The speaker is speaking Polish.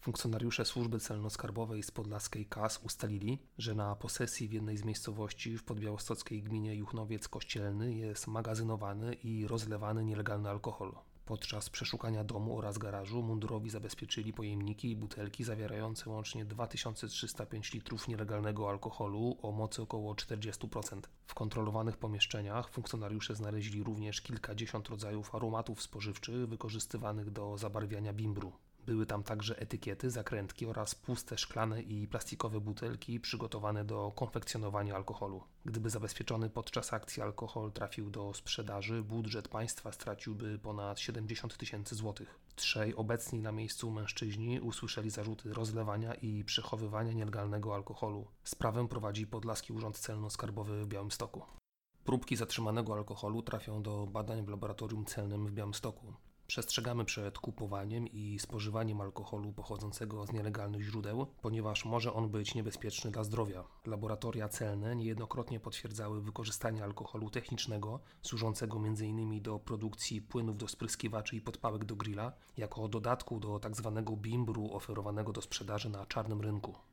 Funkcjonariusze służby celno-skarbowej z podlaskiej KAS ustalili, że na posesji w jednej z miejscowości w podbiałostockiej gminie Juchnowiec Kościelny jest magazynowany i rozlewany nielegalny alkohol. Podczas przeszukania domu oraz garażu mundurowi zabezpieczyli pojemniki i butelki zawierające łącznie 2305 litrów nielegalnego alkoholu o mocy około 40%. W kontrolowanych pomieszczeniach funkcjonariusze znaleźli również kilkadziesiąt rodzajów aromatów spożywczych wykorzystywanych do zabarwiania bimbru. Były tam także etykiety, zakrętki oraz puste szklane i plastikowe butelki przygotowane do konfekcjonowania alkoholu. Gdyby zabezpieczony podczas akcji alkohol trafił do sprzedaży, budżet państwa straciłby ponad 70 tysięcy złotych. Trzej obecni na miejscu mężczyźni usłyszeli zarzuty rozlewania i przechowywania nielegalnego alkoholu. Sprawę prowadzi Podlaski Urząd Celno-Skarbowy w Białymstoku. Próbki zatrzymanego alkoholu trafią do badań w laboratorium celnym w Białymstoku. Przestrzegamy przed kupowaniem i spożywaniem alkoholu pochodzącego z nielegalnych źródeł, ponieważ może on być niebezpieczny dla zdrowia. Laboratoria celne niejednokrotnie potwierdzały wykorzystanie alkoholu technicznego, służącego m.in. do produkcji płynów do spryskiwaczy i podpałek do grilla, jako dodatku do tzw. bimbru oferowanego do sprzedaży na czarnym rynku.